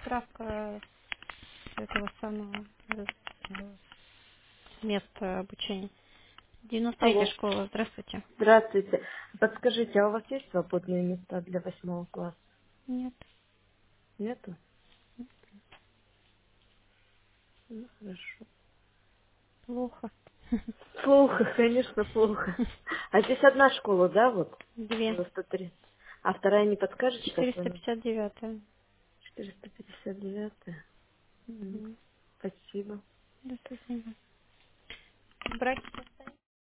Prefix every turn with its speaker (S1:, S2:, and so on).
S1: справка с этого самого места обучения. 93-я
S2: Алло,
S1: школа. Здравствуйте.
S2: здравствуйте. Подскажите, а у вас есть свободные места для 8 класса?
S1: Нет,
S2: Нету? Ну, хорошо.
S1: плохо.
S2: Плохо, конечно, плохо. А здесь одна школа, да, вот?
S1: 2.
S2: 93. А вторая не подскажете, какой номер?
S1: 459.
S2: 459.
S1: Угу.
S2: Спасибо.
S1: До свидания. Брать